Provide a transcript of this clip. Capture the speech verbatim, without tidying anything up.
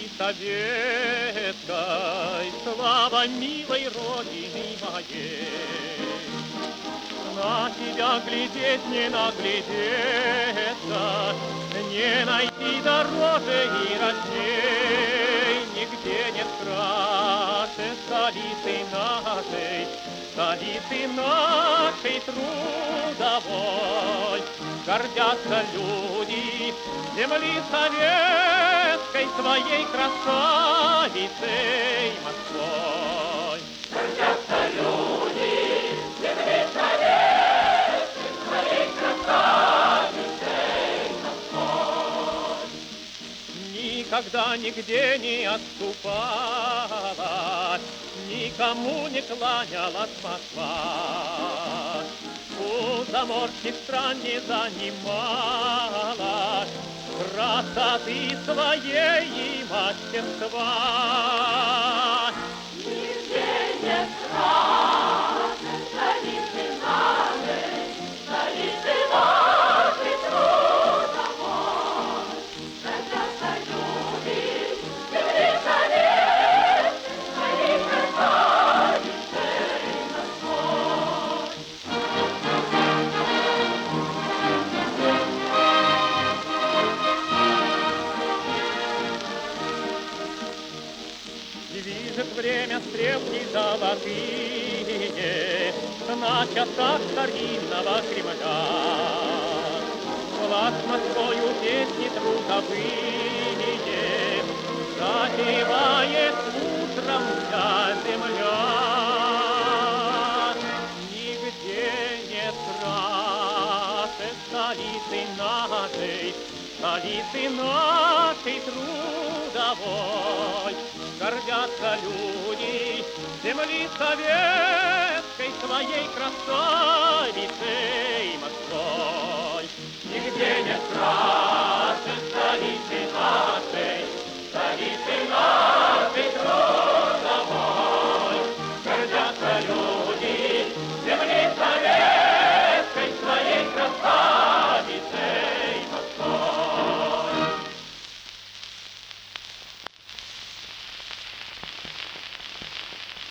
Руси советской, слава милой Родины моей. На тебя глядеть, не наглядеться, не найти дороже и росней. Нигде нет краше столицы нашей, столицы нашей трудовой. Гордятся люди земли советской своей красавицей Москвой. Гордятся люди земли советской своей красавицей Москвой. Никогда нигде не отступала, никому не кланялась Москва. У заморских стран не занимала красоты своей и мастерства. Нигде нет краше столицы нашей, столицы нашей трудовой. Гордятся люди земли советской своей красавицей Москвой. Движет время стрелки золотые на часах старинного Кремля. Властно свою песни трудовые запевает утром вся земля. Нигде нет краше столицы нашей, столицы нашей трудовой. Гордятся люди земли советской своей красавицей Москвой.